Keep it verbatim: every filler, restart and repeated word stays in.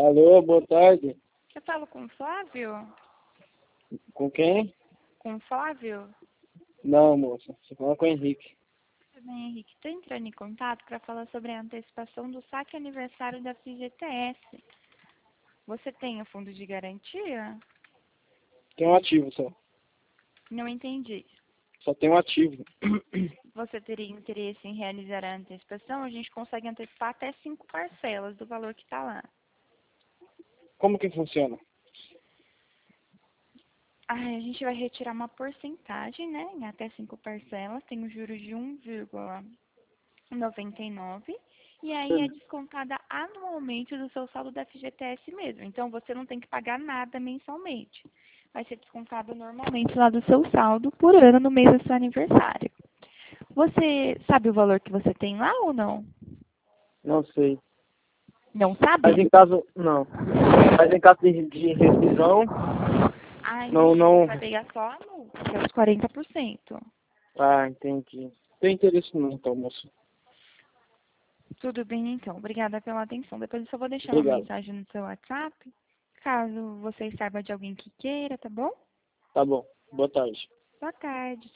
Alô, boa tarde. Eu falo com o Flávio? Com quem? Com o Flávio? Não, moça. Você fala com o Henrique. Tudo bem, Henrique? Estou entrando em contato para falar sobre a antecipação do saque aniversário da F G T S. Você tem o fundo de garantia? Tem um ativo só. Não entendi. Só tem um ativo. Você teria interesse em realizar a antecipação? A gente consegue antecipar até cinco parcelas do valor que está lá. Como que funciona? Ah, a gente vai retirar uma porcentagem, né, em até cinco parcelas, tem o juros de um vírgula noventa e nove e aí é descontada anualmente do seu saldo da F G T S mesmo. Então você não tem que pagar nada mensalmente. Vai ser descontado normalmente lá do seu saldo por ano no mês do seu aniversário. Você sabe o valor que você tem lá ou não? Não sei. Não Mas em sabe? caso... Não. Mas em caso de, de rescisão... Ai, Não, você não... vai pegar só a multa, que é os quarenta por cento. Ah, entendi. Não tem interesse não, então, moça. Tudo bem, então. Obrigada pela atenção. Depois eu só vou deixar uma Obrigado. mensagem no seu WhatsApp, caso você saiba de alguém que queira, tá bom? Tá bom. Boa tarde. Boa tarde.